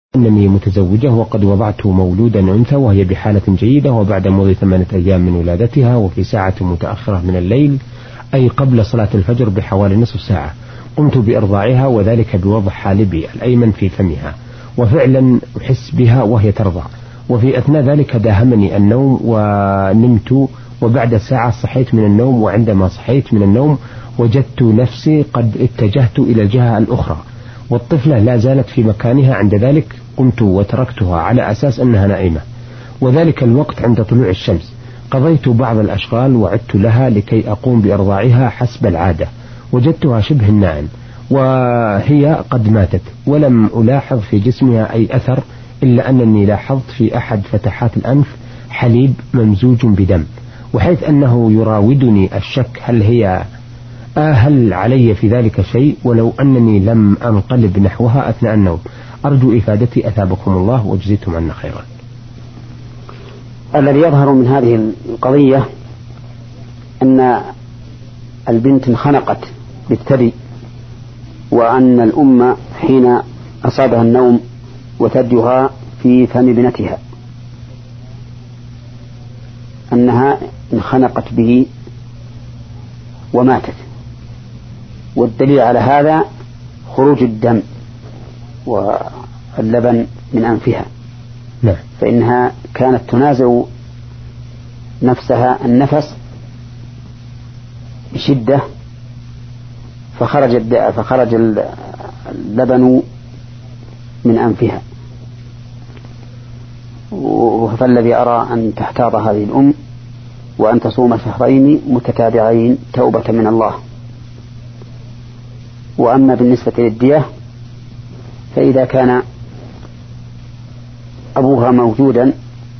أنني متزوجة وقد وضعت مولودا أنثى وهي بحالة جيدة، وبعد مضي 8 أيام من ولادتها وفي ساعة متأخرة من الليل أي قبل صلاة الفجر بحوالي نصف ساعة قمت بإرضاعها، وذلك بوضع حالبي الأيمن في فمها، وفعلا أحس بها وهي ترضع، وفي أثناء ذلك داهمني النوم ونمت، وبعد ساعة صحيت من النوم، وعندما صحيت من النوم وجدت نفسي قد اتجهت إلى الجهة الأخرى والطفلة لا زالت في مكانها. عند ذلك قمت وتركتها على أساس أنها نائمة، وذلك الوقت عند طلوع الشمس. قضيت بعض الأشغال وعدت لها لكي أقوم بإرضاعها حسب العادة، وجدتها شبه النائم وهي قد ماتت، ولم ألاحظ في جسمها أي أثر، إلا أنني لاحظت في أحد فتحات الأنف حليب ممزوج بدم، وحيث أنه يراودني الشك هل علي في ذلك شيء، ولو أنني لم أنقلب نحوها أثناء النوم. أرجو إفادتي أثابكم الله وجزيتم عنا خيرا. الذي يظهر من هذه القضية أن البنت انخنقت بالثدي، وأن الأم حين أصابها النوم وثديها في فم ابنتها أنها انخنقت به وماتت، والدليل على هذا خروج الدم واللبن من أنفها، فإنها كانت تنازع نفسها النفس بشدة فخرج اللبن من أنفها. فالذي أرى أن تحتاط هذه الأم وأن تصوم شهرين متتابعين توبة من الله. وأما بالنسبة للدية فإذا كان أبوها موجودا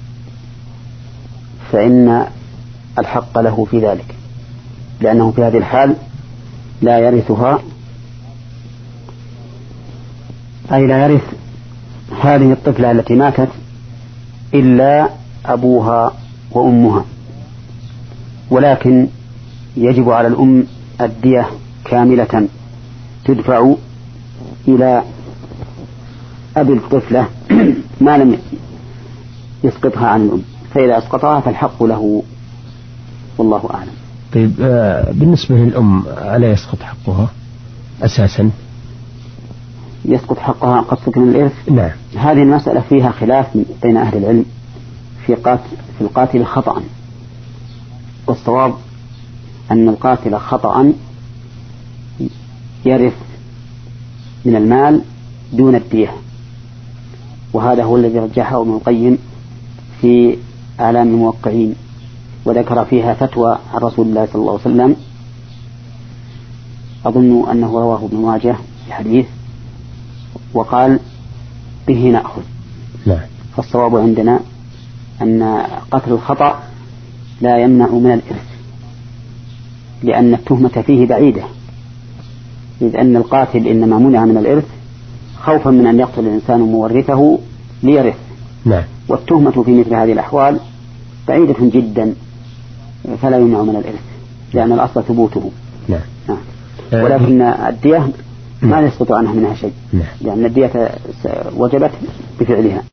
فإن الحق له في ذلك، لأنه في هذه الحال لا يرثها، أي لا يرث هذه الطفلة التي ماتت إلا أبوها وأمها، ولكن يجب على الأم الدية كاملة تدفع إلى أبي الطفلة ما لم يسقطها عن الأم، فإذا أسقطها فالحق له والله أعلم. طيب بالنسبة للأم ألا يسقط حقها أساسا؟ يسقط حقها قصة من الإرث؟ نعم. هذه المسألة فيها خلاف بين أهل العلم في القاتل خطأ، والصواب أن القاتل خطأ يرث من المال دون الدية، وهذا هو الذي رجحه ابن القيم في أعلام الموقعين، وذكر فيها فتوى عن رسول الله صلى الله عليه وسلم أظن أنه رواه ابن ماجه في حديث وقال به نأخذ. لا. فالصواب عندنا أن قتل الخطأ لا يمنع من الإرث، لأن التهمة فيه بعيدة، إذ أن القاتل إنما منع من الإرث خوفا من أن يقتل الإنسان مورثه ليرث. نعم. والتهمة في مثل هذه الأحوال بعيدة جدا، فلا يمنع من الإرث لأن الأصل ثبوته. نعم. ولكن الدية ما يسقط عنها منها شيء، لأن الدية وجبت بفعلها.